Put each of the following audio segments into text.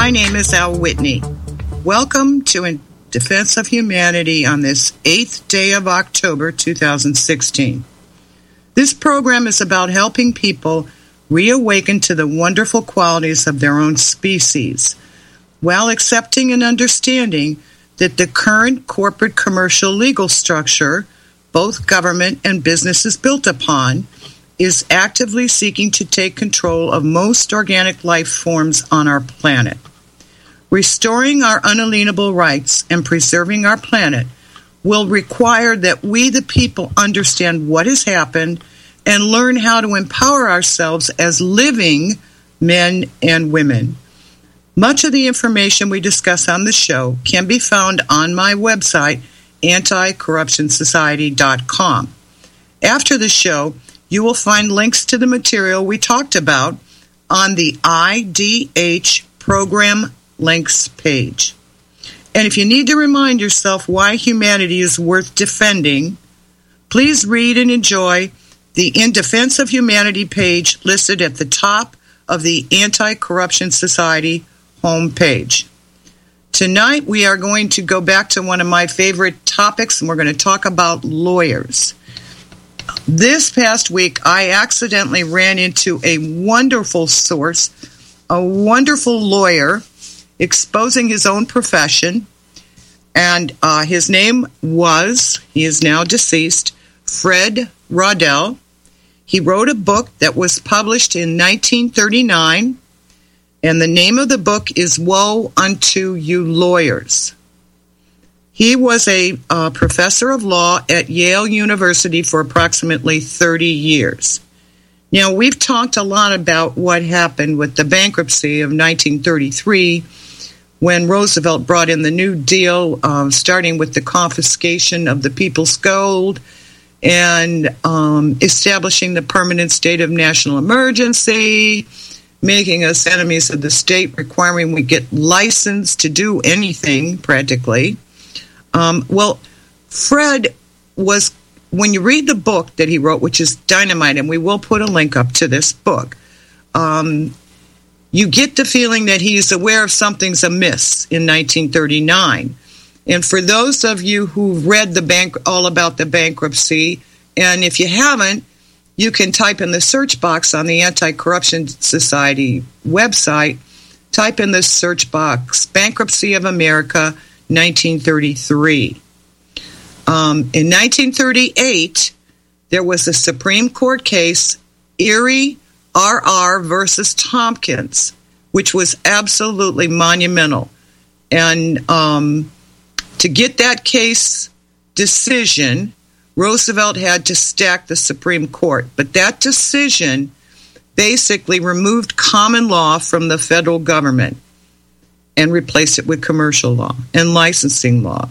My name is Al Whitney. Welcome to In Defense of Humanity on this 8th day of October 2016. This program is about helping people reawaken to the wonderful qualities of their own species, while accepting and understanding that the current corporate commercial legal structure, both government and business is built upon, is actively seeking to take control of most organic life forms on our planet. Restoring our unalienable rights and preserving our planet will require that we, the people, understand what has happened and learn how to empower ourselves as living men and women. Much of the information we discuss on the show can be found on my website, anticorruptionsociety.com. After the show, you will find links to the material we talked about on the IDH program links page. And if you need to remind yourself why humanity is worth defending, please read and enjoy the In Defense of Humanity page listed at the top of the Anti-Corruption Society homepage. Tonight we are going to go back to one of my favorite topics, and we're going to talk about lawyers. This past week, I accidentally ran into a wonderful source, a wonderful lawyer, exposing his own profession, and his name was, he is now deceased, Fred Rodell. He wrote a book that was published in 1939, and the name of the book is Woe Unto You Lawyers. He was a professor of law at Yale University for approximately 30 years. Now, we've talked a lot about what happened with the bankruptcy of 1933 when Roosevelt brought in the New Deal, starting with the confiscation of the people's gold and establishing the permanent state of national emergency, making us enemies of the state, requiring we get licensed to do anything practically. Well, Fred was, when you read the book that he wrote, which is dynamite, and we will put a link up to this book, you get the feeling that he's aware of something's amiss in 1939. And for those of you who've read all about the bankruptcy, and if you haven't, you can type in the search box on the Anti-Corruption Society website, type in the search box, Bankruptcy of America, 1933. In 1938, there was a Supreme Court case, Erie R.R. versus Tompkins, which was absolutely monumental. And to get that case decision, Roosevelt had to stack the Supreme Court. But that decision basically removed common law from the federal government and replace it with commercial law and licensing law.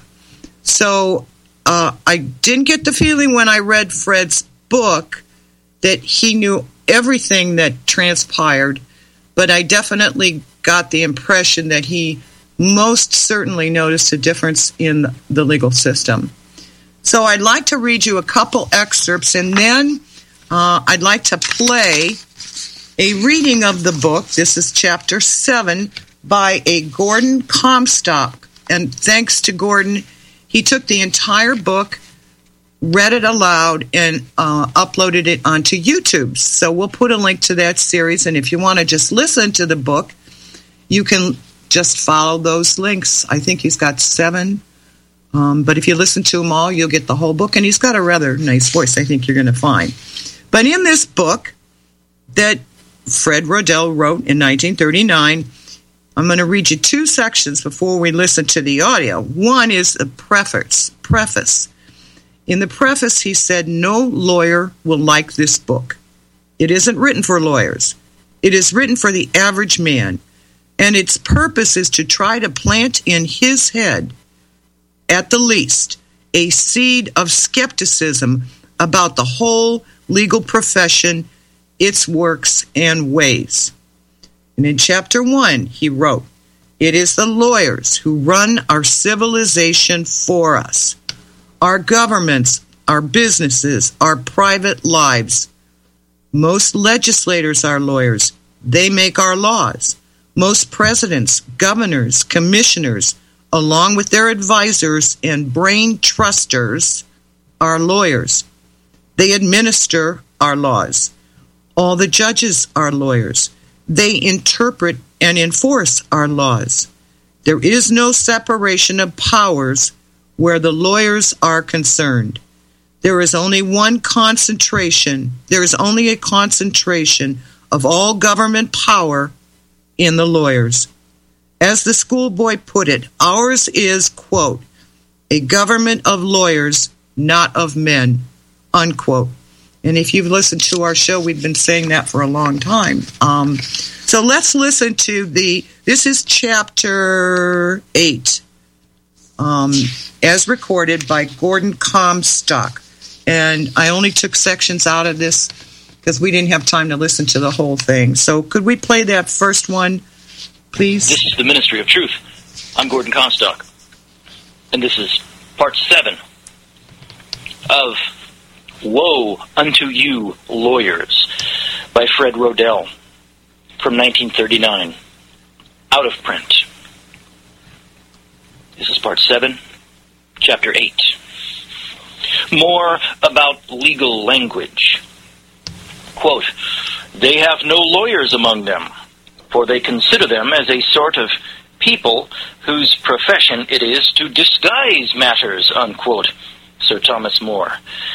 So I didn't get the feeling when I read Fred's book that he knew everything that transpired, but I definitely got the impression that he most certainly noticed a difference in the legal system. So I'd like to read you a couple excerpts, and then I'd like to play a reading of the book. This is Chapter 7, by a Gordon Comstock. And thanks to Gordon, he took the entire book, read it aloud, and uploaded it onto YouTube. So we'll put a link to that series. And if you want to just listen to the book, you can just follow those links. I think he's got 7. But if you listen to them all, you'll get the whole book. And he's got a rather nice voice, I think you're going to find. But in this book that Fred Rodell wrote in 1939, I'm going to read you 2 sections before we listen to the audio. One is a preface. In the preface, he said, "No lawyer will like this book. It isn't written for lawyers. It is written for the average man, and its purpose is to try to plant in his head, at the least, a seed of skepticism about the whole legal profession, its works and ways." And in Chapter 1, he wrote, "It is the lawyers who run our civilization for us, our governments, our businesses, our private lives. Most legislators are lawyers. They make our laws. Most presidents, governors, commissioners, along with their advisors and brain trusters, are lawyers. They administer our laws. All the judges are lawyers. They interpret and enforce our laws. There is no separation of powers where the lawyers are concerned. There is only one concentration. There is only a concentration of all government power in the lawyers. As the schoolboy put it, ours is, quote, a government of lawyers, not of men, unquote. And if you've listened to our show, we've been saying that for a long time. So let's listen to this is chapter 8, as recorded by Gordon Comstock. And I only took sections out of this because we didn't have time to listen to the whole thing. So could we play that first one, please? This is the Ministry of Truth. I'm Gordon Comstock. And this is part 7 of Woe Unto You, Lawyers, by Fred Rodell, from 1939, out of print. This is part 7, chapter 8. More about legal language. Quote, they have no lawyers among them, for they consider them as a sort of people whose profession it is to disguise matters, unquote. Sir Thomas More.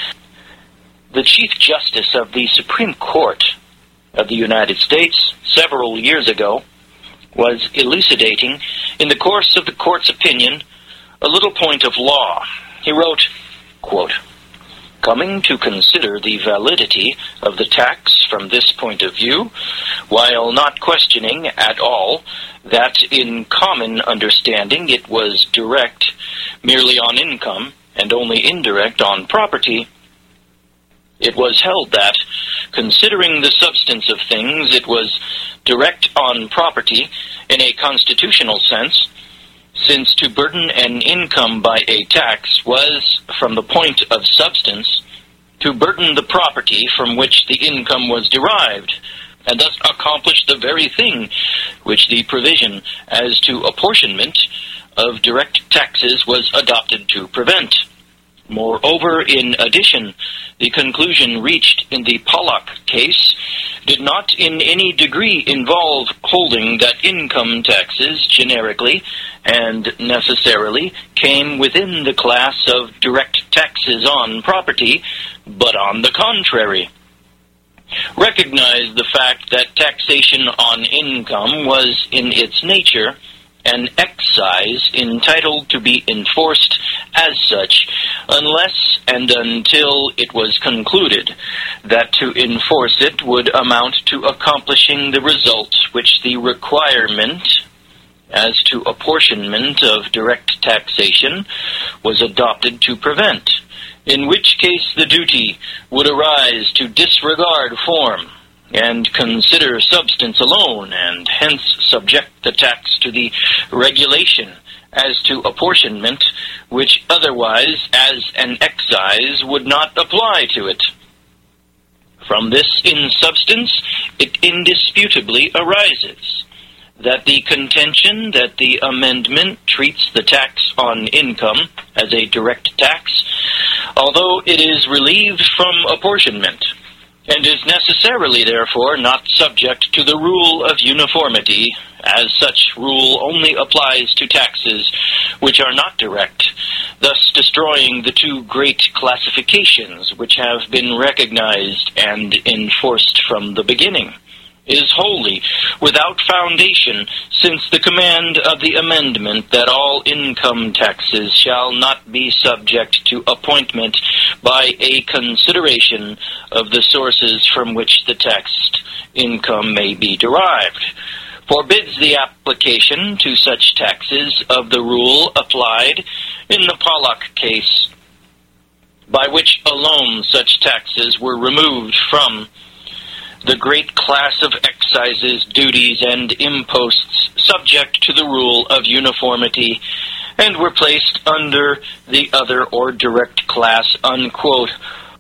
The Chief Justice of the Supreme Court of the United States several years ago was elucidating, in the course of the court's opinion, a little point of law. He wrote, quote, coming to consider the validity of the tax from this point of view, while not questioning at all that in common understanding it was direct merely on income and only indirect on property, it was held that, considering the substance of things, it was direct on property in a constitutional sense, since to burden an income by a tax was, from the point of substance, to burden the property from which the income was derived, and thus accomplish the very thing which the provision as to apportionment of direct taxes was adopted to prevent. Moreover, in addition, the conclusion reached in the Pollock case did not in any degree involve holding that income taxes generically and necessarily came within the class of direct taxes on property, but on the contrary, recognized the fact that taxation on income was in its nature an excise entitled to be enforced as such, unless and until it was concluded that to enforce it would amount to accomplishing the result which the requirement as to apportionment of direct taxation was adopted to prevent, in which case the duty would arise to disregard form and consider substance alone, and hence subject the tax to the regulation as to apportionment, which otherwise, as an excise, would not apply to it. From this, in substance, it indisputably arises that the contention that the amendment treats the tax on income as a direct tax, although it is relieved from apportionment, and is necessarily, therefore, not subject to the rule of uniformity, as such rule only applies to taxes which are not direct, thus destroying the two great classifications which have been recognized and enforced from the beginning, is wholly without foundation, since the command of the amendment that all income taxes shall not be subject to appointment by a consideration of the sources from which the taxed income may be derived, forbids the application to such taxes of the rule applied in the Pollock case, by which alone such taxes were removed from the great class of excises, duties, and imposts subject to the rule of uniformity, and were placed under the other or direct class, unquote.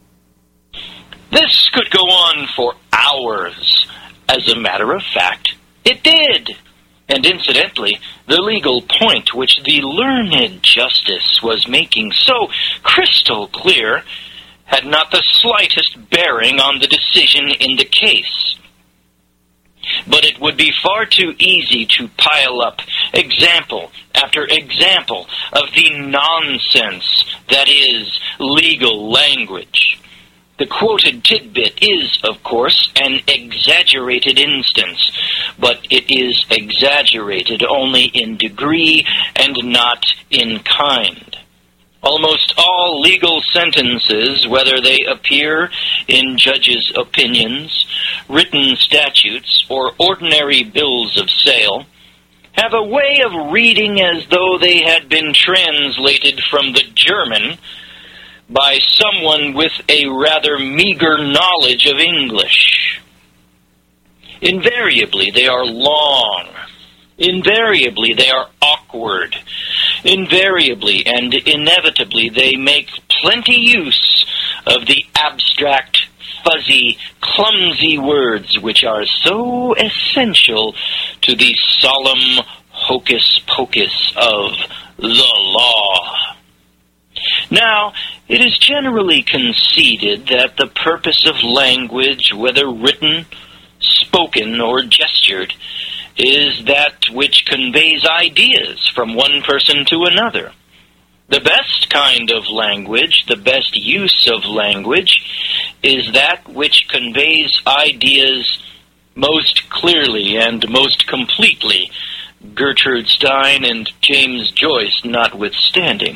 This could go on for hours. As a matter of fact, it did. And incidentally, the legal point which the learned justice was making so crystal clear had not the slightest bearing on the decision in the case. But it would be far too easy to pile up example after example of the nonsense that is legal language. The quoted tidbit is, of course, an exaggerated instance, but it is exaggerated only in degree and not in kind. Almost all legal sentences, whether they appear in judges' opinions, written statutes, or ordinary bills of sale, have a way of reading as though they had been translated from the German by someone with a rather meager knowledge of English. Invariably, they are long. Invariably, they are awkward. Invariably and inevitably, they make plenty use of the abstract, fuzzy, clumsy words which are so essential to the solemn hocus-pocus of the law. Now, it is generally conceded that the purpose of language, whether written, spoken, or gestured, is that which conveys ideas from one person to another. The best kind of language, the best use of language, is that which conveys ideas most clearly and most completely, Gertrude Stein and James Joyce notwithstanding.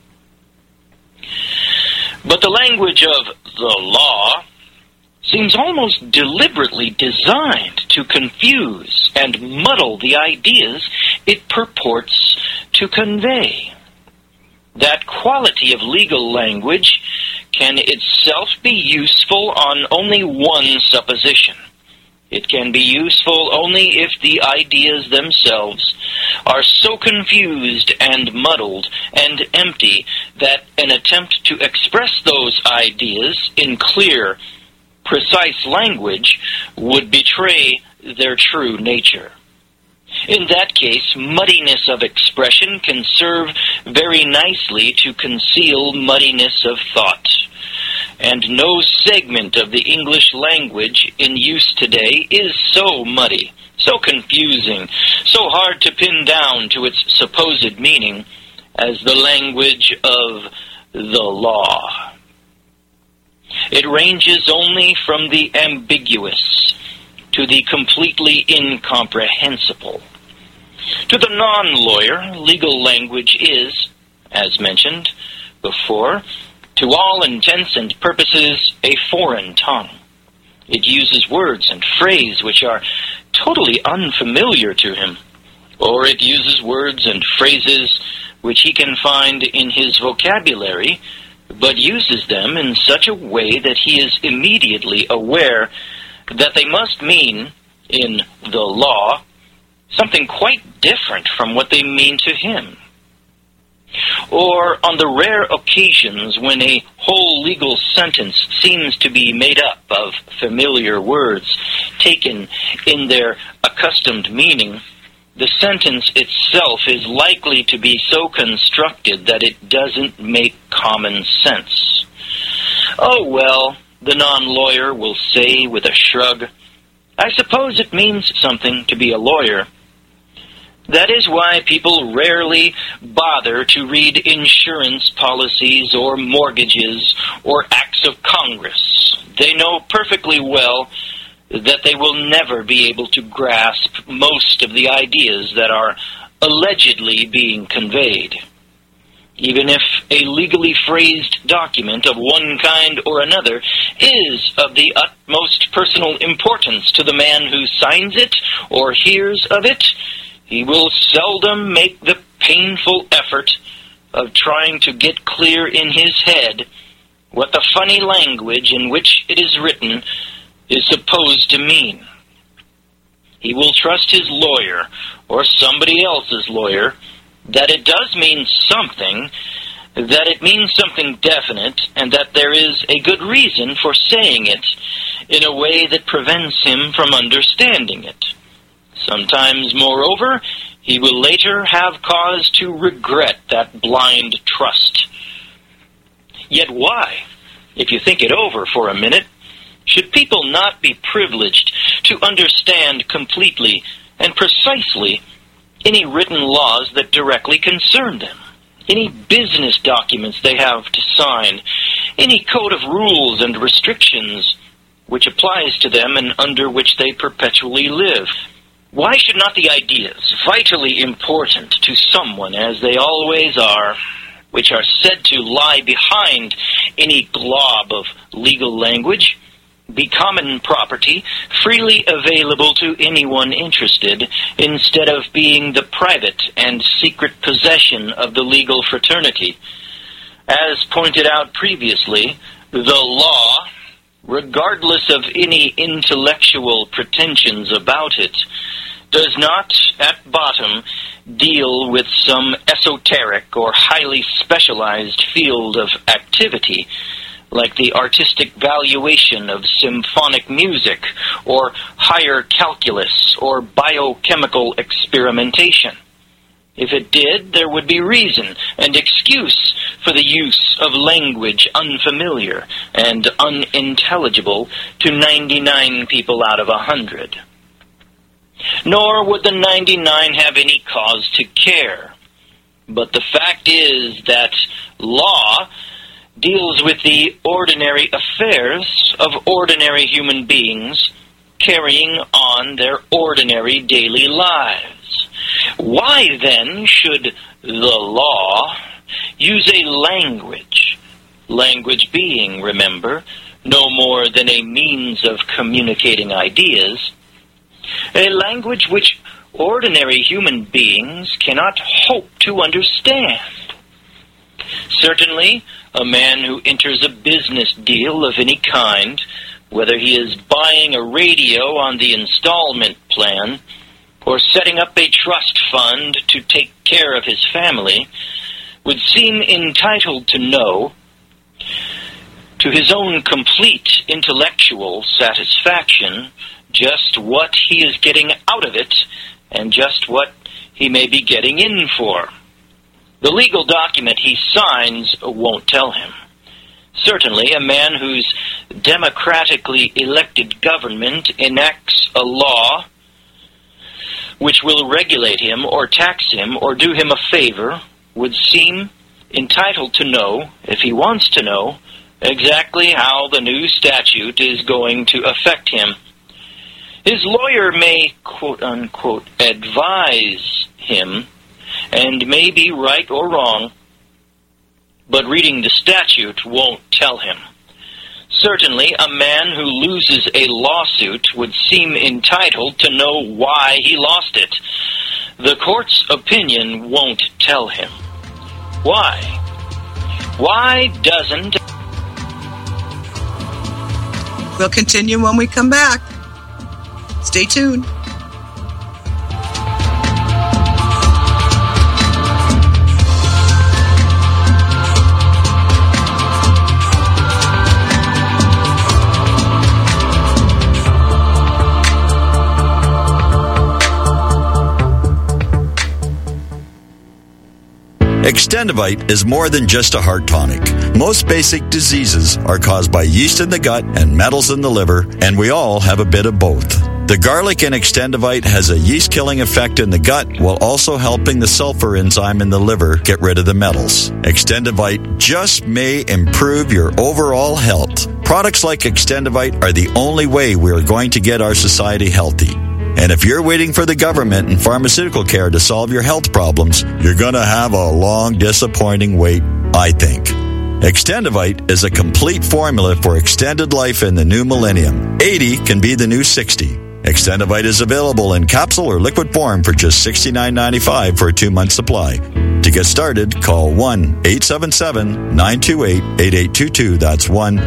But the language of the law seems almost deliberately designed to confuse and muddle the ideas it purports to convey. That quality of legal language can itself be useful on only one supposition. It can be useful only if the ideas themselves are so confused and muddled and empty that an attempt to express those ideas in clear, precise language would betray their true nature. In that case, muddiness of expression can serve very nicely to conceal muddiness of thought. And no segment of the English language in use today is so muddy, so confusing, so hard to pin down to its supposed meaning as the language of the law. It ranges only from the ambiguous to the completely incomprehensible. To the non-lawyer, legal language is, as mentioned before, to all intents and purposes, a foreign tongue. It uses words and phrases which are totally unfamiliar to him, or it uses words and phrases which he can find in his vocabulary, but uses them in such a way that he is immediately aware that they must mean, in the law, something quite different from what they mean to him. Or on the rare occasions when a whole legal sentence seems to be made up of familiar words taken in their accustomed meaning, the sentence itself is likely to be so constructed that it doesn't make common sense. Oh, well, the non-lawyer will say with a shrug, I suppose it means something to be a lawyer. That is why people rarely bother to read insurance policies or mortgages or acts of Congress. They know perfectly well that they will never be able to grasp most of the ideas that are allegedly being conveyed. Even if a legally phrased document of one kind or another is of the utmost personal importance to the man who signs it or hears of it, he will seldom make the painful effort of trying to get clear in his head what the funny language in which it is written is supposed to mean. He will trust his lawyer or somebody else's lawyer that it does mean something, that it means something definite, and that there is a good reason for saying it in a way that prevents him from understanding it. Sometimes, moreover, he will later have cause to regret that blind trust. Yet why, if you think it over for a minute, should people not be privileged to understand completely and precisely any written laws that directly concern them, any business documents they have to sign, any code of rules and restrictions which applies to them and under which they perpetually live? Why should not the ideas, vitally important to someone as they always are, which are said to lie behind any glob of legal language, be common property, freely available to anyone interested, instead of being the private and secret possession of the legal fraternity? As pointed out previously, the law, regardless of any intellectual pretensions about it, does not, at bottom, deal with some esoteric or highly specialized field of activity, like the artistic valuation of symphonic music, or higher calculus, or biochemical experimentation. If it did, there would be reason and excuse for the use of language unfamiliar and unintelligible to 99 people out of 100. Nor would the 99 have any cause to care. But the fact is that law deals with the ordinary affairs of ordinary human beings carrying on their ordinary daily lives. Why then should the law use a language being, remember, no more than a means of communicating ideas, a language which ordinary human beings cannot hope to understand? Certainly, a man who enters a business deal of any kind, whether he is buying a radio on the installment plan or setting up a trust fund to take care of his family, would seem entitled to know, to his own complete intellectual satisfaction, just what he is getting out of it and just what he may be getting in for. The legal document he signs won't tell him. Certainly, a man whose democratically elected government enacts a law which will regulate him or tax him or do him a favor would seem entitled to know, if he wants to know, exactly how the new statute is going to affect him. His lawyer may, quote-unquote, advise him, and may be right or wrong, but reading the statute won't tell him. Certainly, a man who loses a lawsuit would seem entitled to know why he lost it. The court's opinion won't tell him. Why? Why doesn't... We'll continue when we come back. Stay tuned. Extendivite is more than just a heart tonic. Most basic diseases are caused by yeast in the gut and metals in the liver, and we all have a bit of both. The garlic in Extendivite has a yeast-killing effect in the gut while also helping the sulfur enzyme in the liver get rid of the metals. Extendivite just may improve your overall health. Products like Extendivite are the only way we are going to get our society healthy. And if you're waiting for the government and pharmaceutical care to solve your health problems, you're going to have a long, disappointing wait, I think. Extendivite is a complete formula for extended life in the new millennium. 80 can be the new 60. Extendivite is available in capsule or liquid form for just $69.95 for a 2-month supply. To get started, call 1-877-928-8822. That's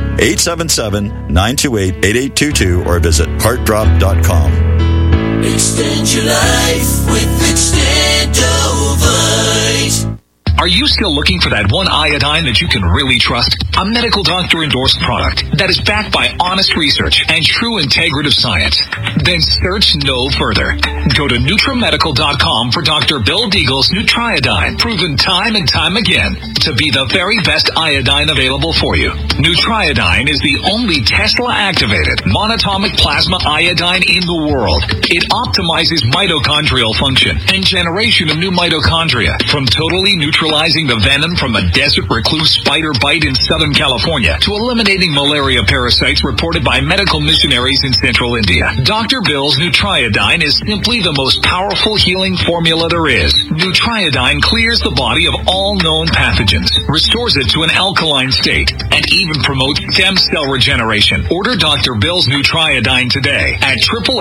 1-877-928-8822 or visit heartdrop.com. Extend your life with Extendovite. Are you still looking for that one iodine that you can really trust? A medical doctor-endorsed product that is backed by honest research and true integrative science? Then search no further. Go to NutriMedical.com for Dr. Bill Deagle's Nutriodine, proven time and time again to be the very best iodine available for you. Nutriodine is the only Tesla-activated monatomic plasma iodine in the world. It optimizes mitochondrial function and generation of new mitochondria, from totally neutralizing the venom from a desert recluse spider bite in Southern California to eliminating malaria parasites reported by medical missionaries in Central India. Dr. Bill's Nutriodine is simply the most powerful healing formula there is. Nutriodine clears the body of all known pathogens, restores it to an alkaline state, and even promotes stem cell regeneration. Order Dr. Bill's Nutriodine today at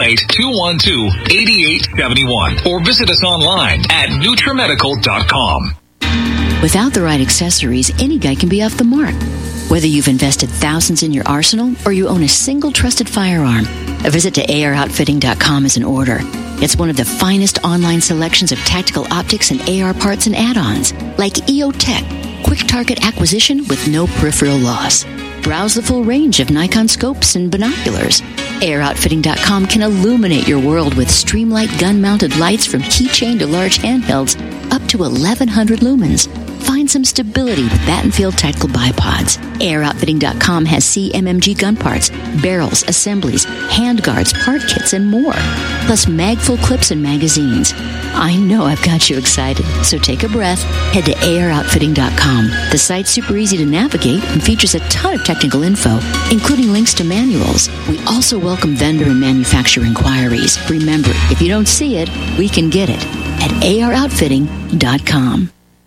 888-212-8871 or visit us online at NutriMedical.com. Without the right accessories, any guy can be off the mark. Whether you've invested thousands in your arsenal or you own a single trusted firearm, a visit to AROutfitting.com is in order. It's one of the finest online selections of tactical optics and AR parts and add-ons, like EOTech, quick target acquisition with no peripheral loss. Browse the full range of Nikon scopes and binoculars. AROutfitting.com can illuminate your world with Streamlight gun-mounted lights from keychain to large handhelds up to 1,100 lumens. Find some stability with Battenfield Tactical Bipods. AirOutfitting.com has CMMG gun parts, barrels, assemblies, handguards, part kits, and more. Plus mag-full clips and magazines. I know I've got you excited, so take a breath. Head to AirOutfitting.com. The site's super easy to navigate and features a ton of technical info, including links to manuals. We also welcome vendor and manufacturer inquiries. Remember, if you don't see it, we can get it at AROutfitting.com.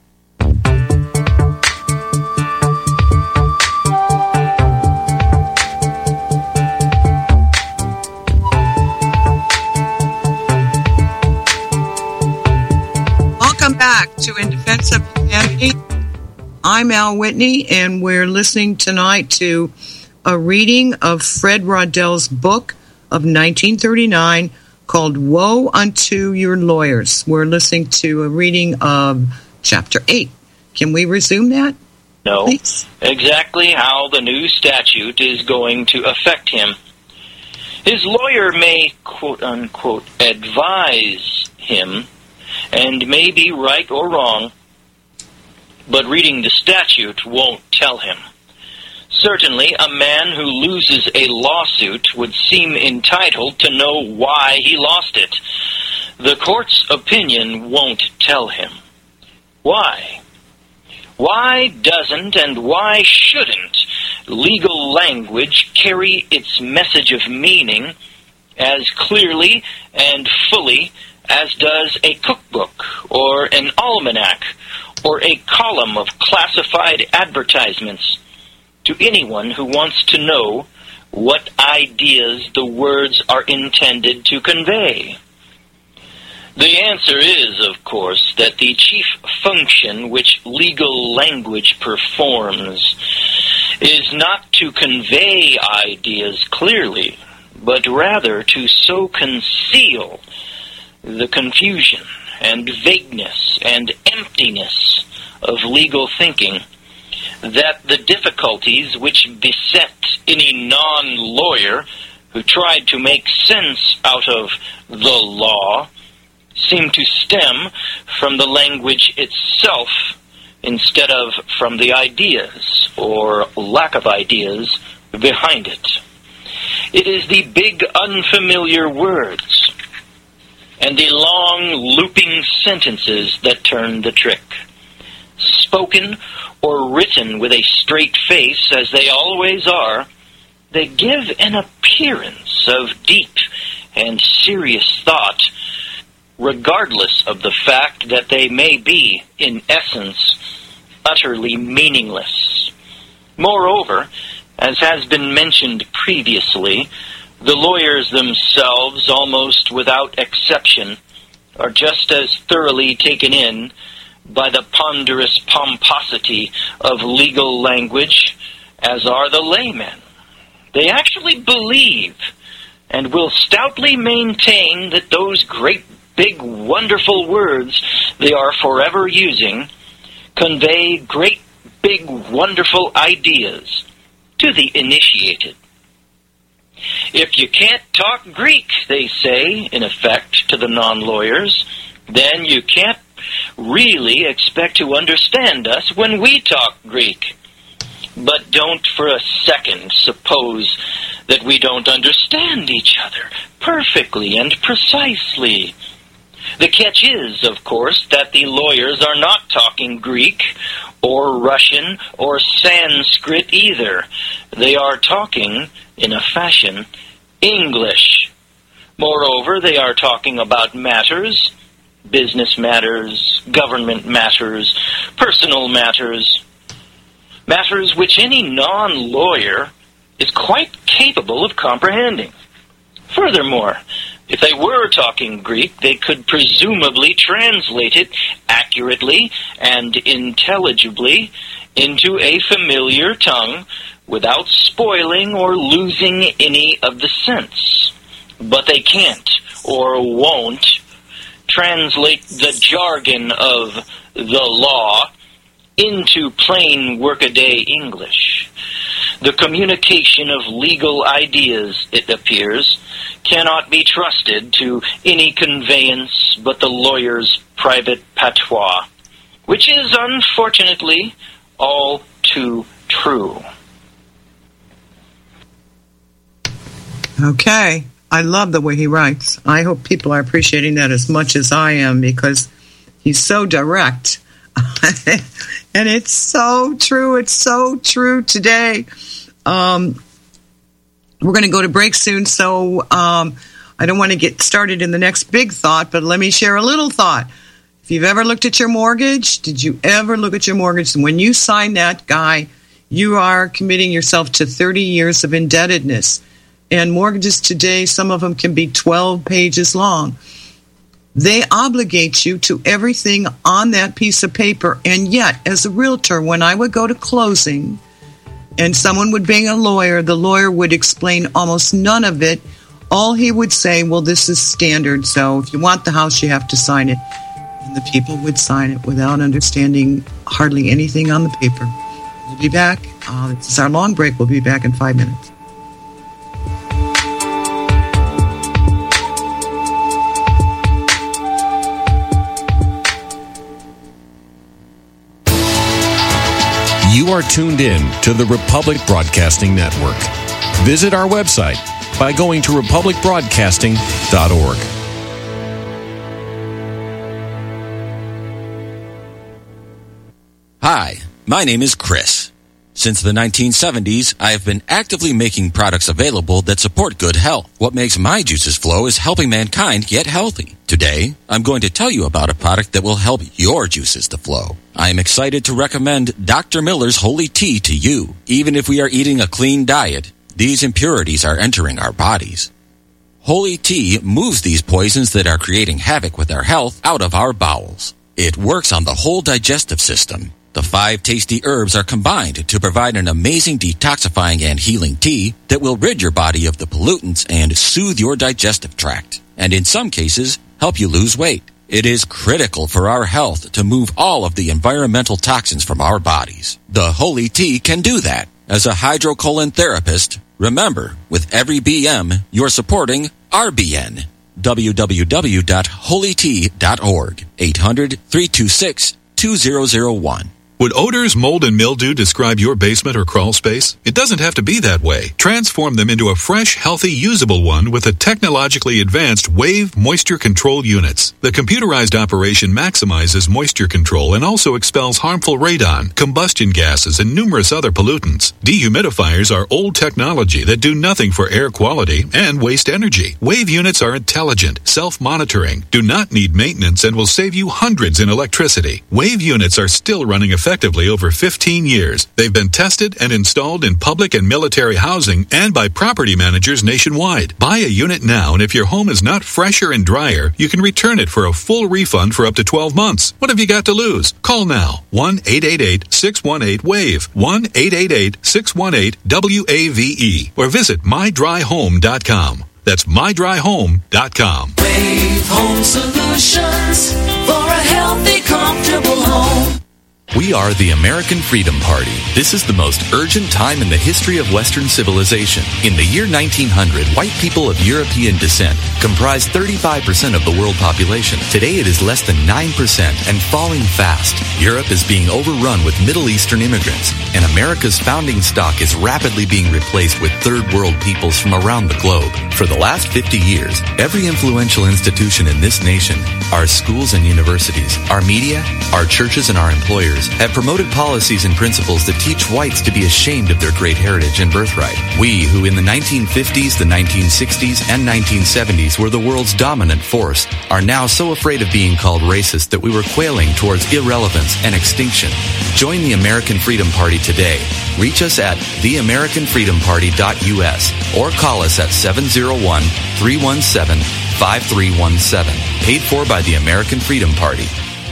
Welcome back to In Defense of Humanity. I'm Al Whitney, and we're listening tonight to a reading of Fred Rodell's book of 1939 called Woe Unto Your Lawyers. We're listening to a reading of Chapter 8. Can we resume that? No. Please? Exactly how the new statute is going to affect him. His lawyer may, quote-unquote, advise him, and may be right or wrong, but reading the statute won't tell him. Certainly, a man who loses a lawsuit would seem entitled to know why he lost it. The court's opinion won't tell him. Why? Why doesn't and why shouldn't legal language carry its message of meaning as clearly and fully as does a cookbook or an almanac or a column of classified advertisements to anyone who wants to know what ideas the words are intended to convey? The answer is, of course, that the chief function which legal language performs is not to convey ideas clearly, but rather to so conceal the confusion and vagueness and emptiness of legal thinking that the difficulties which beset any non-lawyer who tried to make sense out of the law seem to stem from the language itself instead of from the ideas or lack of ideas behind it. It is the big unfamiliar words and the long looping sentences that turn the trick. Spoken or written with a straight face, as they always are, they give an appearance of deep and serious thought, regardless of the fact that they may be, in essence, utterly meaningless. Moreover, as has been mentioned previously, the lawyers themselves, almost without exception, are just as thoroughly taken in by the ponderous pomposity of legal language as are the laymen. They actually believe and will stoutly maintain that those great big wonderful words they are forever using convey great, big, wonderful ideas to the initiated. If you can't talk Greek, they say, in effect, to the non-lawyers, then you can't really expect to understand us when we talk Greek. But don't for a second suppose that we don't understand each other perfectly and precisely. The catch is, of course, that the lawyers are not talking Greek or Russian or Sanskrit either. They are talking, in a fashion, English. Moreover, they are talking about matters, business matters, government matters, personal matters, matters which any non-lawyer is quite capable of comprehending. Furthermore, if they were talking Greek, they could presumably translate it accurately and intelligibly into a familiar tongue without spoiling or losing any of the sense. But they can't or won't translate the jargon of the law into plain workaday English. The communication of legal ideas, it appears, cannot be trusted to any conveyance but the lawyer's private patois, which is, unfortunately, all too true. Okay. I love the way he writes. I hope people are appreciating that as much as I am, because he's so direct. And it's so true. It's so true today. We're going to go to break soon, so I don't want to get started in the next big thought, but let me share a little thought. If you've ever looked at your mortgage, did you ever look at your mortgage? And when you sign that, guy, you are committing yourself to 30 years of indebtedness. And mortgages today, some of them can be 12 pages long. They obligate you to everything on that piece of paper. And yet, as a realtor, when I would go to closing and someone would bring a lawyer, the lawyer would explain almost none of it. All he would say, well, this is standard, so if you want the house, you have to sign it. And the people would sign it without understanding hardly anything on the paper. We'll be back. This is our long break. We'll be back in 5 minutes. You are tuned in to the Republic Broadcasting Network. Visit our website by going to republicbroadcasting.org. Hi, my name is Chris. Since the 1970s, I have been actively making products available that support good health. What makes my juices flow is helping mankind get healthy. Today, I'm going to tell you about a product that will help your juices to flow. I am excited to recommend Dr. Miller's Holy Tea to you. Even if we are eating a clean diet, these impurities are entering our bodies. Holy Tea moves these poisons that are creating havoc with our health out of our bowels. It works on the whole digestive system. The 5 tasty herbs are combined to provide an amazing detoxifying and healing tea that will rid your body of the pollutants and soothe your digestive tract, and in some cases, help you lose weight. It is critical for our health to move all of the environmental toxins from our bodies. The Holy Tea can do that. As a hydrocolon therapist, remember, with every BM, you're supporting RBN. www.holytea.org. 800-326-2001. Would odors, mold, and mildew describe your basement or crawl space? It doesn't have to be that way. Transform them into a fresh, healthy, usable one with the technologically advanced Wave Moisture Control Units. The computerized operation maximizes moisture control and also expels harmful radon, combustion gases, and numerous other pollutants. Dehumidifiers are old technology that do nothing for air quality and waste energy. Wave units are intelligent, self-monitoring, do not need maintenance, and will save you hundreds in electricity. Wave units are still running effectively over 15 years. They've been tested and installed in public and military housing and by property managers nationwide. Buy a unit now, and if your home is not fresher and drier, you can return it for a full refund for up to 12 months. What have you got to lose? Call now. 1-888-618-WAVE. 1-888-618-WAVE. Or visit mydryhome.com. That's mydryhome.com. Wave Home Solutions for a healthy, comfortable home. We are the American Freedom Party. This is the most urgent time in the history of Western civilization. In the year 1900, white people of European descent comprised 35% of the world population. Today it is less than 9% and falling fast. Europe is being overrun with Middle Eastern immigrants, and America's founding stock is rapidly being replaced with third world peoples from around the globe. For the last 50 years, every influential institution in this nation, our schools and universities, our media, our churches, and our employers have promoted policies and principles that teach whites to be ashamed of their great heritage and birthright. We, who in the 1950s, the 1960s, and 1970s were the world's dominant force, are now so afraid of being called racist that we were quailing towards irrelevance and extinction. Join the American Freedom Party today. Reach us at theamericanfreedomparty.us or call us at 701-317-5317. Paid for by the American Freedom Party.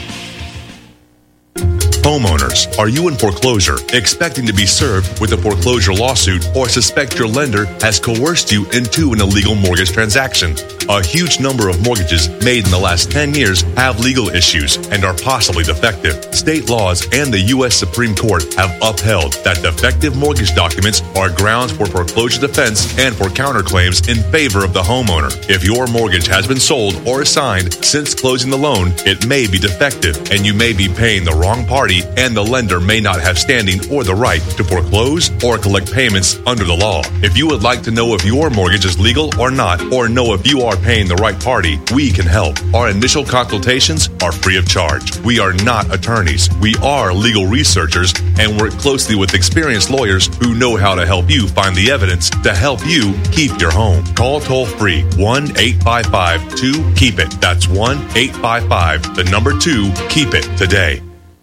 Homeowners, are you in foreclosure, expecting to be served with a foreclosure lawsuit, or suspect your lender has coerced you into an illegal mortgage transaction? A huge number of mortgages made in the last 10 years have legal issues and are possibly defective. State laws and the U.S. Supreme Court have upheld that defective mortgage documents are grounds for foreclosure defense and for counterclaims in favor of the homeowner. If your mortgage has been sold or assigned since closing the loan, it may be defective and you may be paying the wrong party, and the lender may not have standing or the right to foreclose or collect payments under the law. If you would like to know if your mortgage is legal or not, or know if you are paying the right party, we can help. Our initial consultations are free of charge. We are not attorneys. We are legal researchers and work closely with experienced lawyers who know how to help you find the evidence to help you keep your home. Call toll-free 1-855-2-KEEP-IT. That's 1-855-2-KEEP-IT today.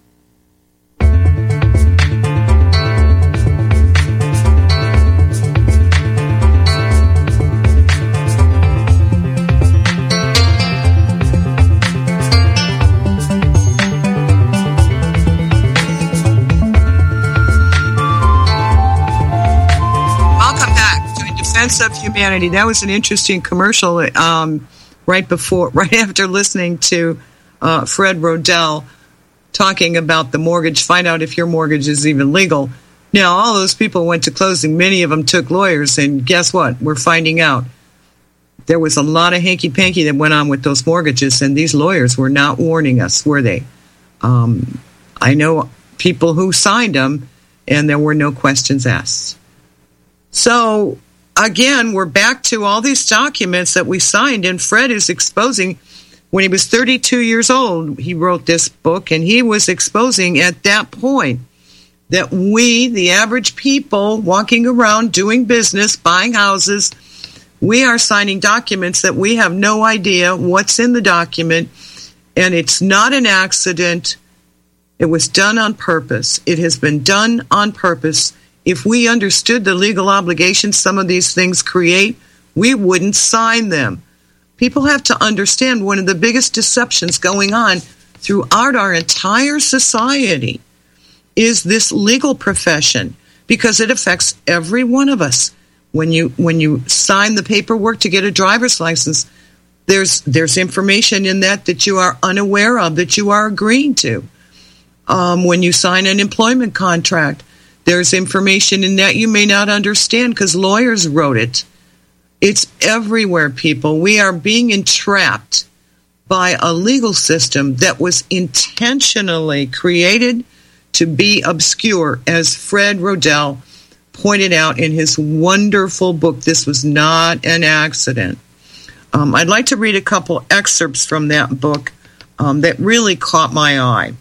Of Humanity. That was an interesting commercial right after listening to Fred Rodell talking about the mortgage. Find out if your mortgage is even legal. Now, all those people went to closing. Many of them took lawyers, and guess what? We're finding out there was a lot of hanky-panky that went on with those mortgages, and these lawyers were not warning us, were they? I know people who signed them, and there were no questions asked. So again, we're back to all these documents that we signed, and Fred is exposing, when he was 32 years old, he wrote this book, and he was exposing at that point that we, the average people walking around doing business, buying houses, we are signing documents that we have no idea what's in the document, and it's not an accident. It was done on purpose. It has been done on purpose. If we understood the legal obligations some of these things create, we wouldn't sign them. People have to understand one of the biggest deceptions going on throughout our entire society is this legal profession, because it affects every one of us. When you sign the paperwork to get a driver's license, there's information in that you are unaware of, that you are agreeing to. When you sign an employment contract, there's information in that you may not understand because lawyers wrote it. It's everywhere, people. We are being entrapped by a legal system that was intentionally created to be obscure, as Fred Rodell pointed out in his wonderful book. This was not an accident. I'd like to read a couple excerpts from that book that really caught my eye.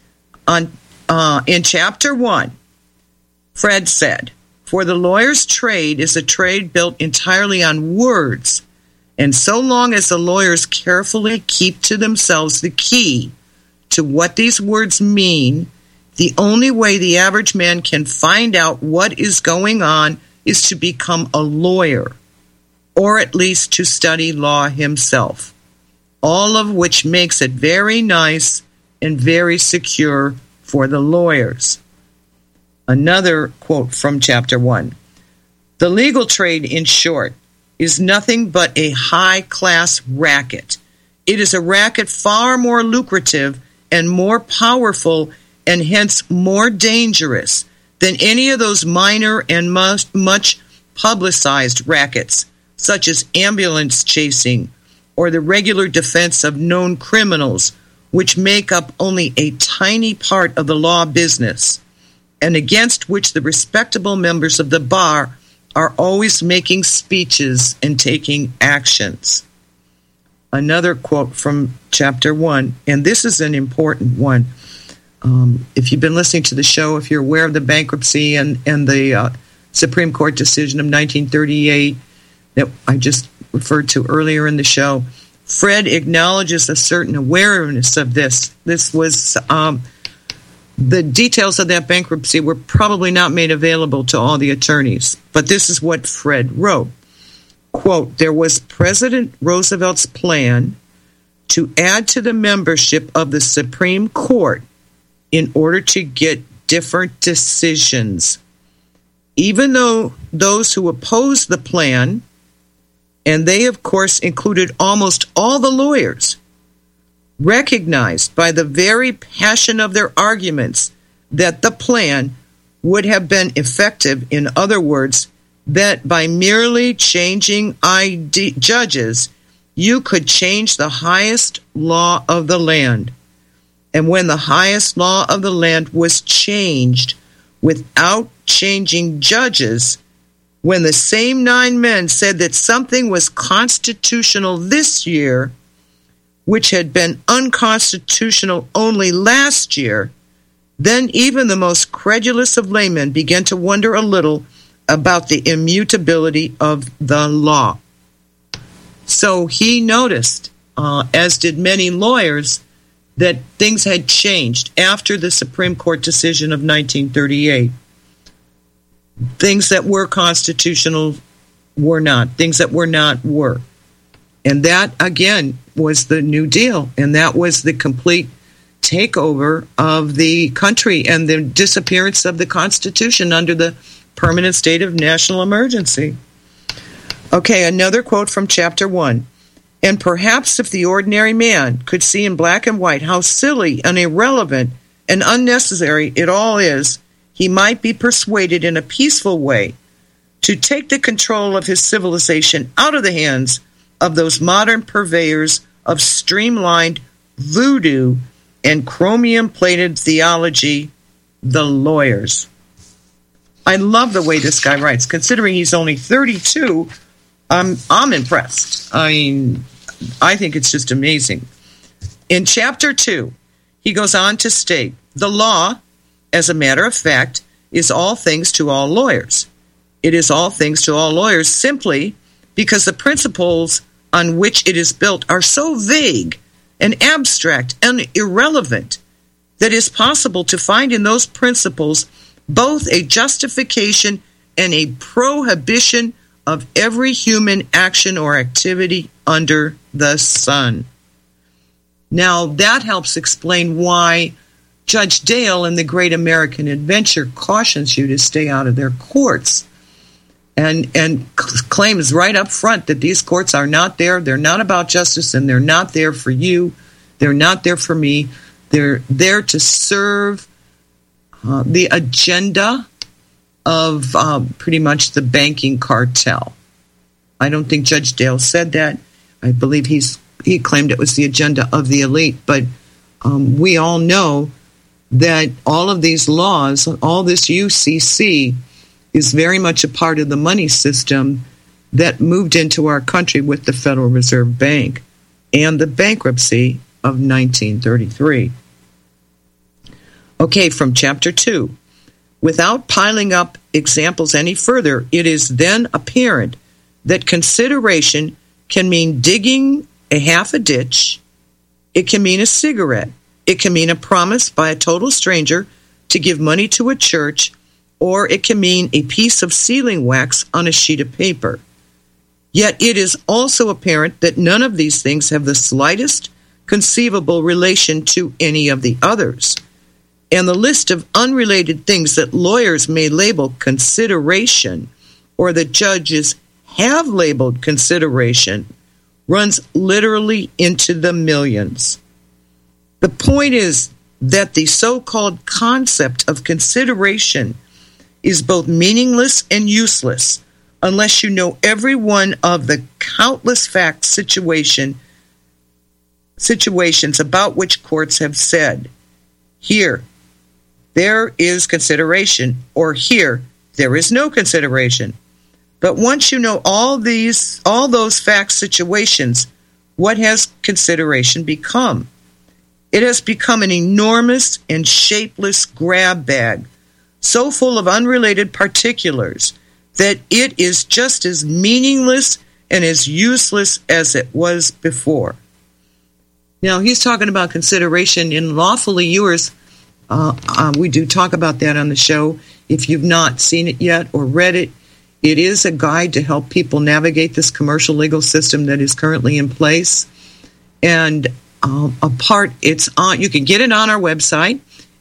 In Chapter 1, Fred said, "For the lawyer's trade is a trade built entirely on words, and so long as the lawyers carefully keep to themselves the key to what these words mean, the only way the average man can find out what is going on is to become a lawyer, or at least to study law himself, all of which makes it very nice and very secure for the lawyers." Another quote from Chapter 1. "The legal trade, in short, is nothing but a high-class racket. It is a racket far more lucrative and more powerful and hence more dangerous than any of those minor and much publicized rackets, such as ambulance chasing or the regular defense of known criminals, which make up only a tiny part of the law business, and against which the respectable members of the bar are always making speeches and taking actions. Another quote from chapter 1, and this is an important one. If you've been listening to the show, if you're aware of the bankruptcy and the Supreme Court decision of 1938 that I just referred to earlier in the show, Fred acknowledges a certain awareness of this. This was the details of that bankruptcy were probably not made available to all the attorneys, but this is what Fred wrote. Quote, there was President Roosevelt's plan to add to the membership of the Supreme Court in order to get different decisions. Even though those who opposed the plan, and they of course included almost all the lawyers, recognized by the very passion of their arguments that the plan would have been effective, in other words, that by merely changing judges, you could change the highest law of the land. And when the highest law of the land was changed without changing judges, when the same 9 men said that something was constitutional this year, which had been unconstitutional only last year, then even the most credulous of laymen began to wonder a little about the immutability of the law. So he noticed, as did many lawyers, that things had changed after the Supreme Court decision of 1938. Things that were constitutional were not. Things that were not were. And that, again, was the New Deal. And that was the complete takeover of the country and the disappearance of the Constitution under the permanent state of national emergency. Okay, another quote from chapter 1. And perhaps if the ordinary man could see in black and white how silly and irrelevant and unnecessary it all is, he might be persuaded in a peaceful way to take the control of his civilization out of the hands of those modern purveyors of streamlined voodoo and chromium-plated theology, the lawyers. I love the way this guy writes. Considering he's only 32, I'm impressed. I mean, I think it's just amazing. In chapter 2, he goes on to state, the law, as a matter of fact, is all things to all lawyers. It is all things to all lawyers simply because the principles on which it is built are so vague and abstract and irrelevant that it is possible to find in those principles both a justification and a prohibition of every human action or activity under the sun. Now, that helps explain why Judge Dale in The Great American Adventure cautions you to stay out of their courts and claims right up front that these courts are not there. They're not about justice, and they're not there for you. They're not there for me. They're there to serve the agenda of pretty much the banking cartel. I don't think Judge Dale said that. I believe he claimed it was the agenda of the elite, but we all know that all of these laws, all this UCC, is very much a part of the money system that moved into our country with the Federal Reserve Bank and the bankruptcy of 1933. Okay, from chapter 2. Without piling up examples any further, it is then apparent that consideration can mean digging a half a ditch, it can mean a cigarette, it can mean a promise by a total stranger to give money to a church, or it can mean a piece of sealing wax on a sheet of paper. Yet it is also apparent that none of these things have the slightest conceivable relation to any of the others. And the list of unrelated things that lawyers may label consideration, or that judges have labeled consideration, runs literally into the millions. The point is that the so-called concept of consideration is both meaningless and useless unless you know every one of the countless fact situations about which courts have said, here, there is consideration, or here, there is no consideration. But once you know all those fact situations, what has consideration become? It has become an enormous and shapeless grab bag, so full of unrelated particulars that it is just as meaningless and as useless as it was before. Now, he's talking about consideration in Lawfully Yours. We do talk about that on the show. If you've not seen it yet or read it, it is a guide to help people navigate this commercial legal system that is currently in place. And you can get it on our website,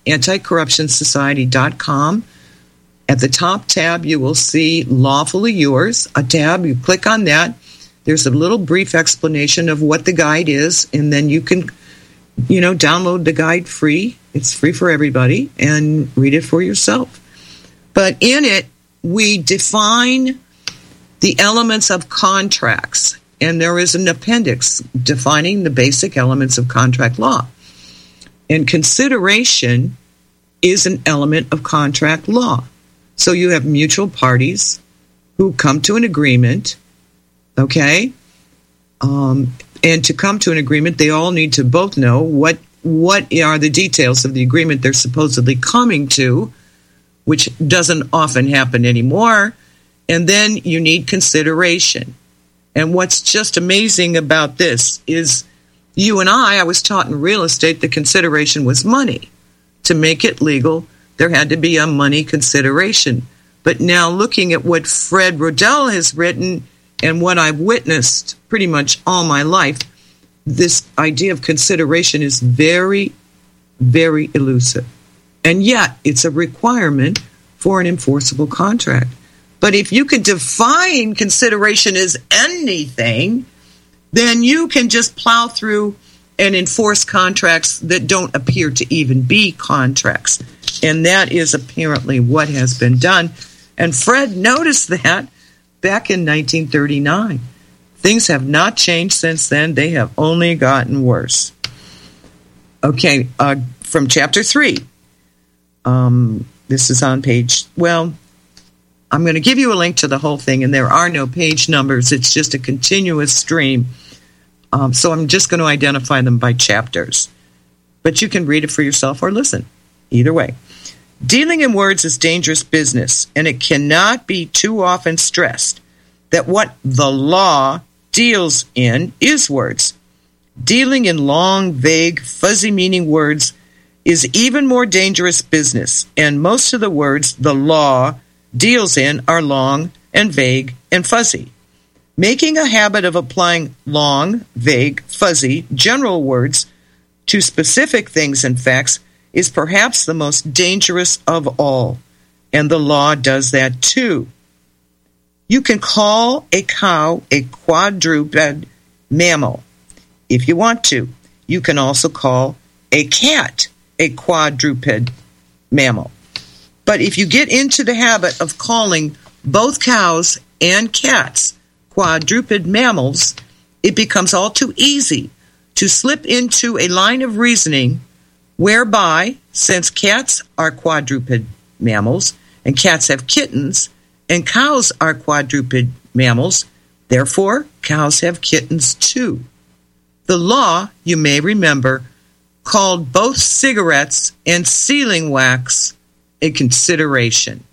anticorruptionsociety.com. At the top tab, you will see Lawfully Yours, a tab. You click on that. There's a little brief explanation of what the guide is, and then you can, download the guide free. It's free for everybody, and read it for yourself. But in it, we define the elements of contracts, and there is an appendix defining the basic elements of contract law. And consideration is an element of contract law. So you have mutual parties who come to an agreement, okay? And to come to an agreement, they all need to both know what are the details of the agreement they're supposedly coming to, which doesn't often happen anymore. And then you need consideration. And what's just amazing about this is you and I was taught in real estate that consideration was money. To make it legal, there had to be a money consideration. But now looking at what Fred Rodell has written and what I've witnessed pretty much all my life, this idea of consideration is very, very elusive. And yet, it's a requirement for an enforceable contract. But if you can define consideration as anything, then you can just plow through and enforce contracts that don't appear to even be contracts. And that is apparently what has been done. And Fred noticed that back in 1939. Things have not changed since then. They have only gotten worse. Okay, from Chapter 3. This is on page, I'm going to give you a link to the whole thing, and there are no page numbers. It's just a continuous stream. So I'm just going to identify them by chapters. But you can read it for yourself or listen. Either way. Dealing in words is dangerous business, and it cannot be too often stressed that what the law deals in is words. Dealing in long, vague, fuzzy-meaning words is even more dangerous business, and most of the words the law deals in are long and vague and fuzzy. Making a habit of applying long, vague, fuzzy, general words to specific things and facts is perhaps the most dangerous of all, and the law does that too. You can call a cow a quadruped mammal if you want to. You can also call a cat a quadruped mammal. But if you get into the habit of calling both cows and cats quadruped mammals, it becomes all too easy to slip into a line of reasoning whereby, since cats are quadruped mammals, and cats have kittens, and cows are quadruped mammals, therefore cows have kittens too. The law, you may remember, called both cigarettes and sealing wax a consideration.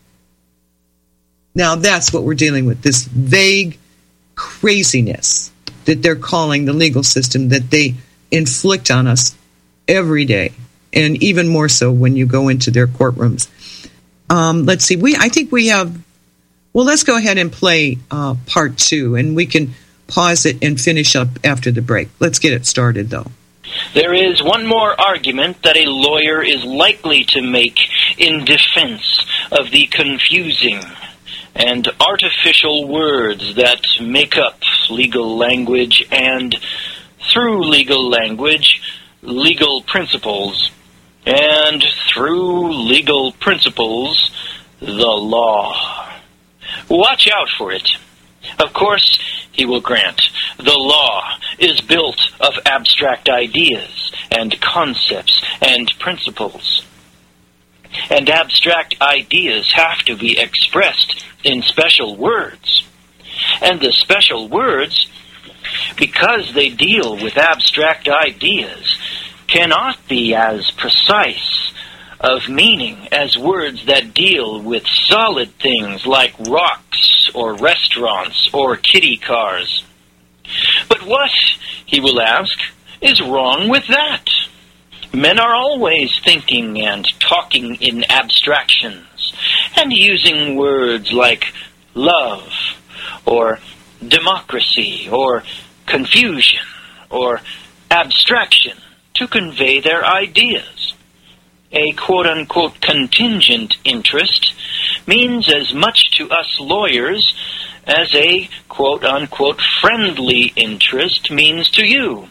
Now that's what we're dealing with, this vague craziness that they're calling the legal system that they inflict on us every day, and even more so when you go into their courtrooms. Let's see, I think we have, let's go ahead and play part 2, and we can pause it and finish up after the break. Let's get it started, though. There is one more argument that a lawyer is likely to make in defense of the confusing and artificial words that make up legal language and, through legal language, legal principles. and through legal principles, the law. Watch out for it. Of course, he will grant, the law is built of abstract ideas and concepts and principles. And abstract ideas have to be expressed in special words. And the special words, because they deal with abstract ideas, cannot be as precise of meaning as words that deal with solid things like rocks or restaurants or kiddie cars. But what, he will ask, is wrong with that? Men are always thinking and talking in abstractions and using words like love or democracy or confusion or abstraction to convey their ideas. A quote-unquote contingent interest means as much to us lawyers as a quote-unquote friendly interest means to you.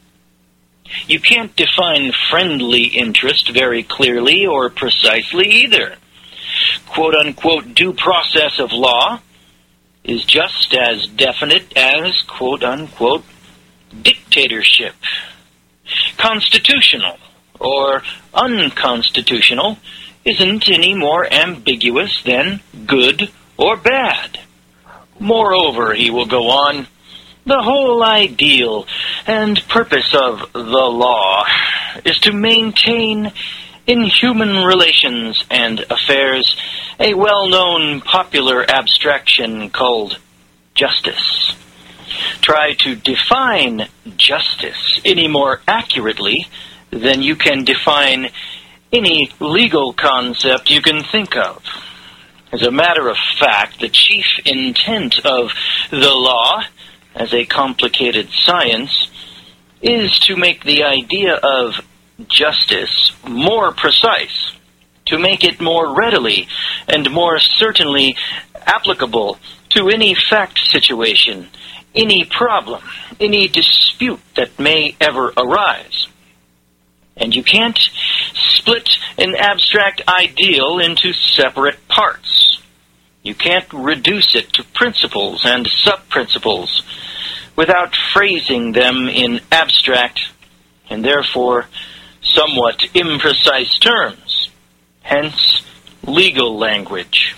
You can't define friendly interest very clearly or precisely either. Quote-unquote due process of law is just as definite as quote-unquote dictatorship. Constitutional or unconstitutional isn't any more ambiguous than good or bad. Moreover, he will go on, the whole ideal and purpose of the law is to maintain in human relations and affairs a well-known popular abstraction called justice. Try to define justice any more accurately than you can define any legal concept you can think of. As a matter of fact, the chief intent of the law, as a complicated science, is to make the idea of justice more precise, to make it more readily and more certainly applicable to any fact situation, any problem, any dispute that may ever arise. And you can't split an abstract ideal into separate parts. You can't reduce it to principles and sub-principles without phrasing them in abstract and therefore somewhat imprecise terms, hence legal language.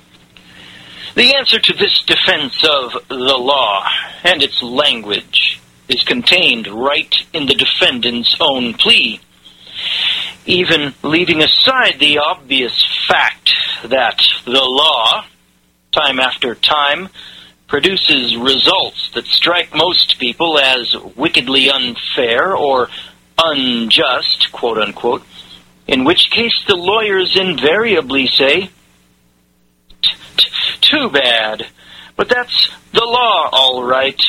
The answer to this defense of the law and its language is contained right in the defendant's own plea, even leaving aside the obvious fact that the law, time after time, produces results that strike most people as wickedly unfair or unjust, quote-unquote, in which case the lawyers invariably say, too bad, but that's the law, all right.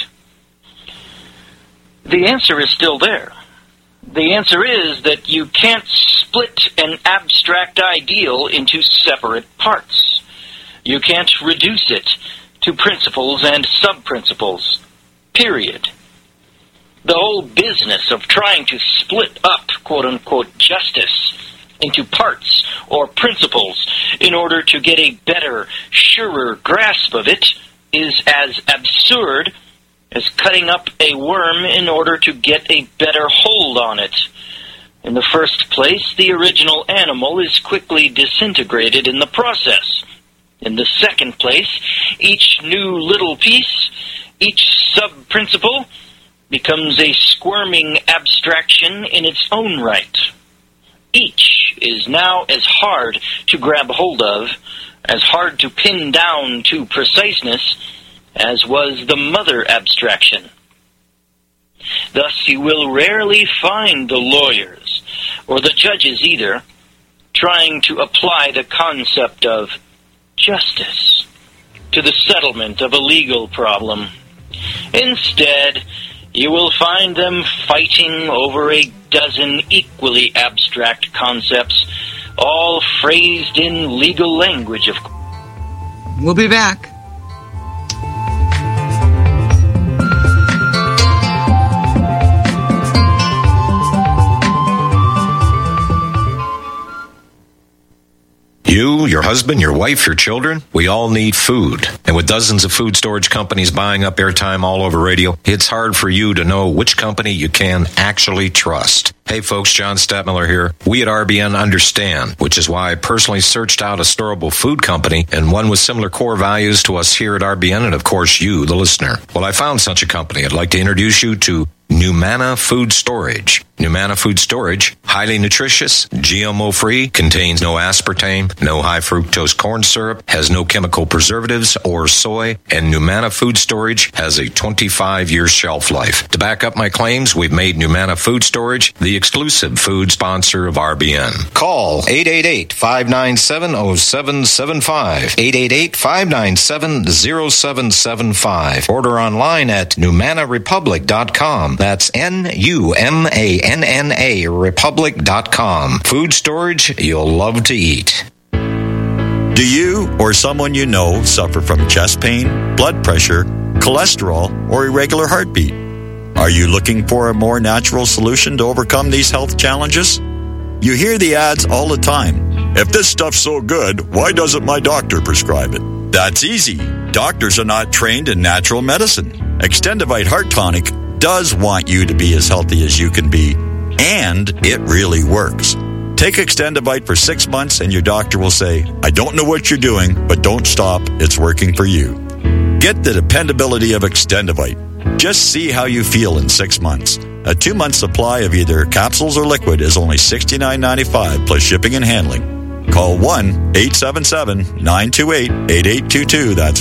The answer is still there. The answer is that you can't split an abstract ideal into separate parts. You can't reduce it to principles and sub-principles, period. The whole business of trying to split up, quote-unquote, justice into parts or principles in order to get a better, surer grasp of it is as absurd as cutting up a worm in order to get a better hold on it. In the first place, the original animal is quickly disintegrated in the process. In the second place, each new little piece, each sub-principle, becomes a squirming abstraction in its own right. Each is now as hard to grab hold of, as hard to pin down to preciseness, as was the mother abstraction. Thus you will rarely find the lawyers, or the judges either, trying to apply the concept of justice to the settlement of a legal problem. Instead, you will find them fighting over a dozen equally abstract concepts, all phrased in legal language, of course. We'll be back. husband, your wife, your children. We all need food. And with dozens of food storage companies buying up airtime all over radio, it's hard for you to know which company you can actually trust. Hey folks, John Stadtmiller here. We at RBN understand, which is why I personally searched out a storable food company and one with similar core values to us here at RBN and of course you, the listener. Well, I found such a company. I'd like to introduce you to Numana Food Storage. Numana Food Storage, highly nutritious, GMO-free, contains no aspartame, no high-fructose corn syrup, has no chemical preservatives or soy, and Numana Food Storage has a 25-year shelf life. To back up my claims, we've made Numana Food Storage the exclusive food sponsor of RBN. Call 888-597-0775, 888-597-0775. Order online at NumanaRepublic.com. That's NUMANNA Republic.com. Food storage you'll love to eat. Do you or someone you know suffer from chest pain, blood pressure, cholesterol, or irregular heartbeat? Are you looking for a more natural solution to overcome these health challenges? You hear the ads all the time. If this stuff's so good, why doesn't my doctor prescribe it? That's easy. Doctors are not trained in natural medicine. Extendivite Heart Tonic does want you to be as healthy as you can be, and it really works. Take Extendivite for 6 months and your doctor will say, I don't know what you're doing, but don't stop. It's working for you. Get the dependability of Extendivite. Just see how you feel in 6 months. A 2-month supply of either capsules or liquid is only $69.95 plus shipping and handling. Call 1-877-928-8822. That's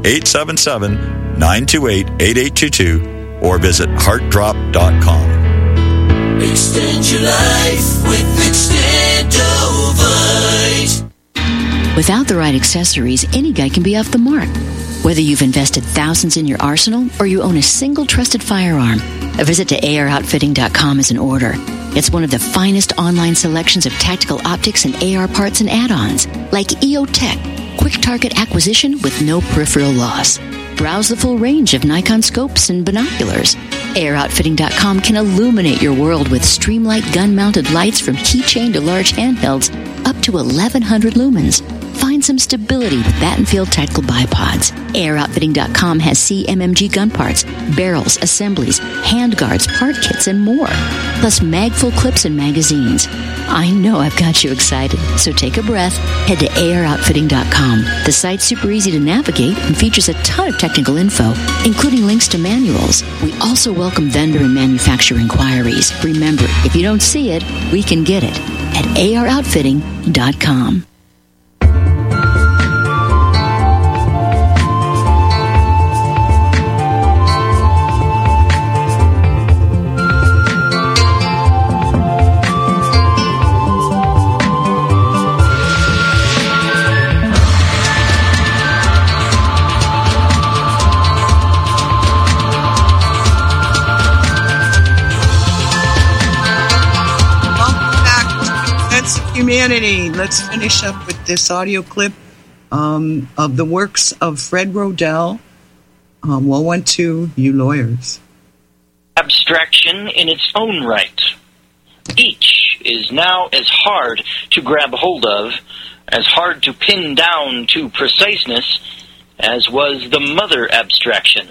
1-877-928-8822. Or visit heartdrop.com. Extend your life with Extendovite. Without the right accessories, any guy can be off the mark. Whether you've invested thousands in your arsenal or you own a single trusted firearm, a visit to AROutfitting.com is in order. It's one of the finest online selections of tactical optics and AR parts and add-ons, like EOTech, quick target acquisition with no peripheral loss. Browse the full range of Nikon scopes and binoculars. AROutfitting.com can illuminate your world with Streamlight gun-mounted lights from keychain to large handhelds up to 1,100 lumens. Find some stability with Battenfield tactical bipods. AROutfitting.com has CMMG gun parts, barrels, assemblies, handguards, part kits, and more. Plus mag-full clips and magazines. I know I've got you excited, so take a breath. Head to AROutfitting.com. The site's super easy to navigate and features a ton of technical info, including links to manuals. We also welcome vendor and manufacturer inquiries. Remember, if you don't see it, we can get it at AROutfitting.com. Humanity. Let's finish up with this audio clip of the works of Fred Rodell, 112, You Lawyers. Abstraction in its own right. Each is now as hard to grab hold of, as hard to pin down to preciseness, as was the mother abstraction.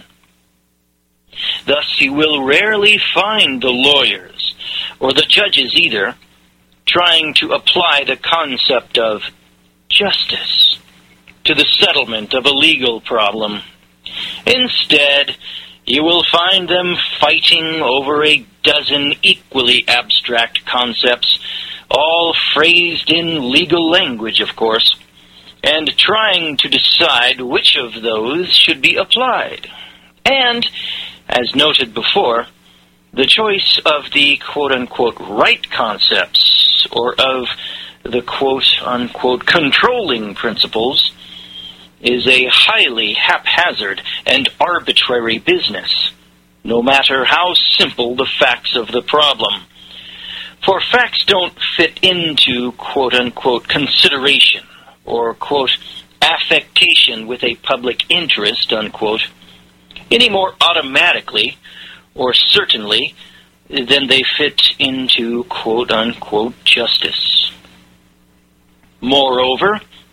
Thus you will rarely find the lawyers, or the judges either, trying to apply the concept of justice to the settlement of a legal problem. Instead, you will find them fighting over a dozen equally abstract concepts, all phrased in legal language, of course, and trying to decide which of those should be applied. And, as noted before, the choice of the quote-unquote right concepts or of the quote-unquote controlling principles is a highly haphazard and arbitrary business, no matter how simple the facts of the problem. For facts don't fit into quote-unquote consideration or quote affectation with a public interest, unquote, any more automatically or certainly than they fit into quote-unquote justice. Moreover,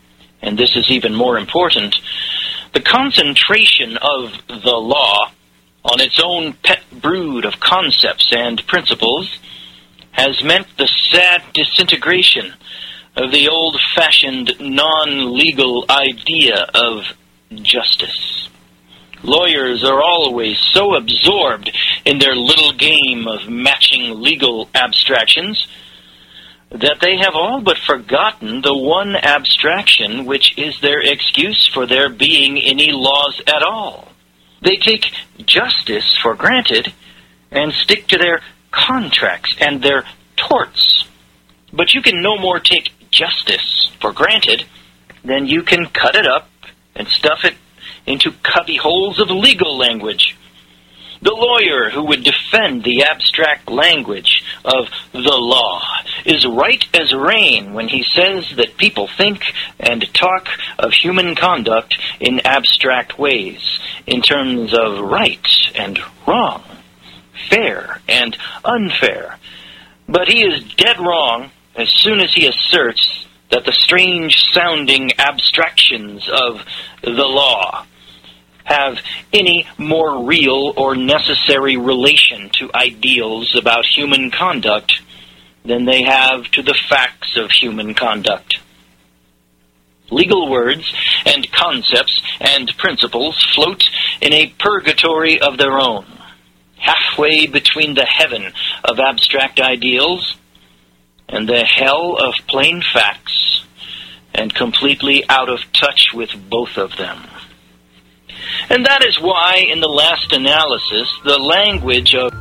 and this is even more important, the concentration of the law on its own pet brood of concepts and principles has meant the sad disintegration of the old-fashioned non-legal idea of justice. Lawyers are always so absorbed in their little game of matching legal abstractions that they have all but forgotten the one abstraction which is their excuse for there being any laws at all. They take justice for granted and stick to their contracts and their torts. But you can no more take justice for granted than you can cut it up and stuff it into cubby holes of legal language. The lawyer who would defend the abstract language of the law is right as rain when he says that people think and talk of human conduct in abstract ways, in terms of right and wrong, fair and unfair. But he is dead wrong as soon as he asserts that the strange-sounding abstractions of the law have any more real or necessary relation to ideals about human conduct than they have to the facts of human conduct. Legal words and concepts and principles float in a purgatory of their own, halfway between the heaven of abstract ideals and the hell of plain facts, and completely out of touch with both of them. And that is why, in the last analysis, the language of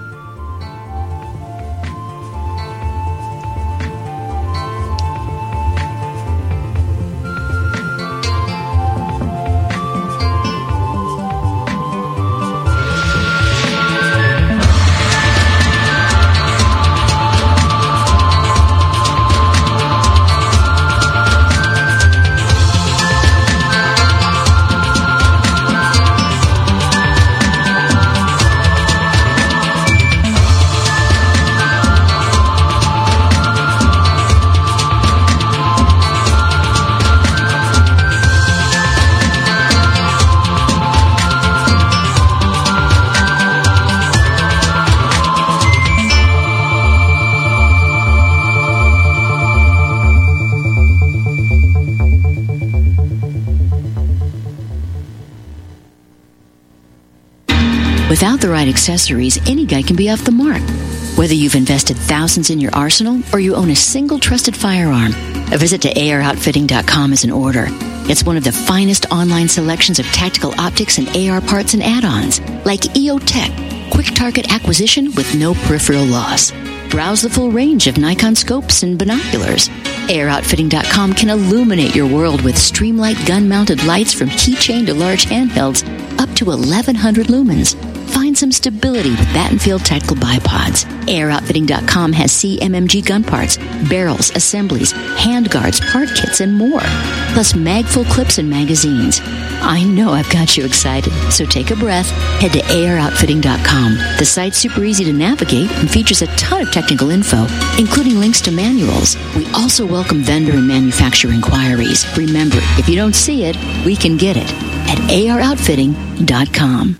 Without the right accessories, any guy can be off the mark. Whether you've invested thousands in your arsenal or you own a single trusted firearm, a visit to AROutfitting.com is in order. It's one of the finest online selections of tactical optics and AR parts and add-ons, like EOTech, quick target acquisition with no peripheral loss. Browse the full range of Nikon scopes and binoculars. AROutfitting.com can illuminate your world with Streamlight gun-mounted lights from keychain to large handhelds up to 1,100 lumens. Find some stability with Battenfield Tactical Bipods. AROutfitting.com has CMMG gun parts, barrels, assemblies, handguards, part kits, and more. Plus mag-full clips and magazines. I know I've got you excited, so take a breath. Head to AROutfitting.com. The site's super easy to navigate and features a ton of technical info, including links to manuals. We also welcome vendor and manufacturer inquiries. Remember, if you don't see it, we can get it at AROutfitting.com.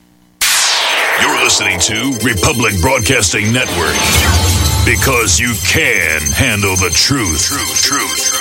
You're listening to Republic Broadcasting Network, because you can handle the truth.